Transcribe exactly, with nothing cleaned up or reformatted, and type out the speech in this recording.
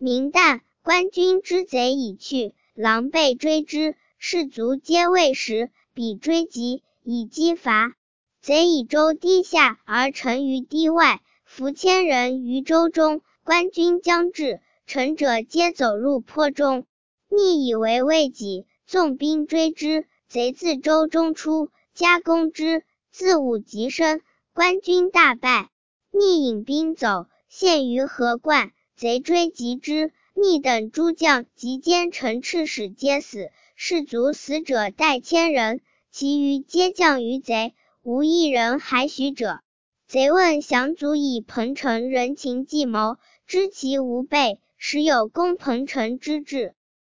明旦，官军之贼已去，狼狈追之，士卒皆未食，彼追急，以击伐。贼以舟堤下而沉于堤外，伏千人于舟中，官军将至，乘者皆走入坡中。逆以为未己，纵兵追之，贼自舟中出，加攻之，自午即生，官军大败。逆引兵走，陷于河灌，贼追及之，逆等诸将及监城赤使皆死，士卒死者待千人，其余皆降于贼，无一人还许者。贼问降卒以彭城人情计谋，知其无备，时有攻彭城之志。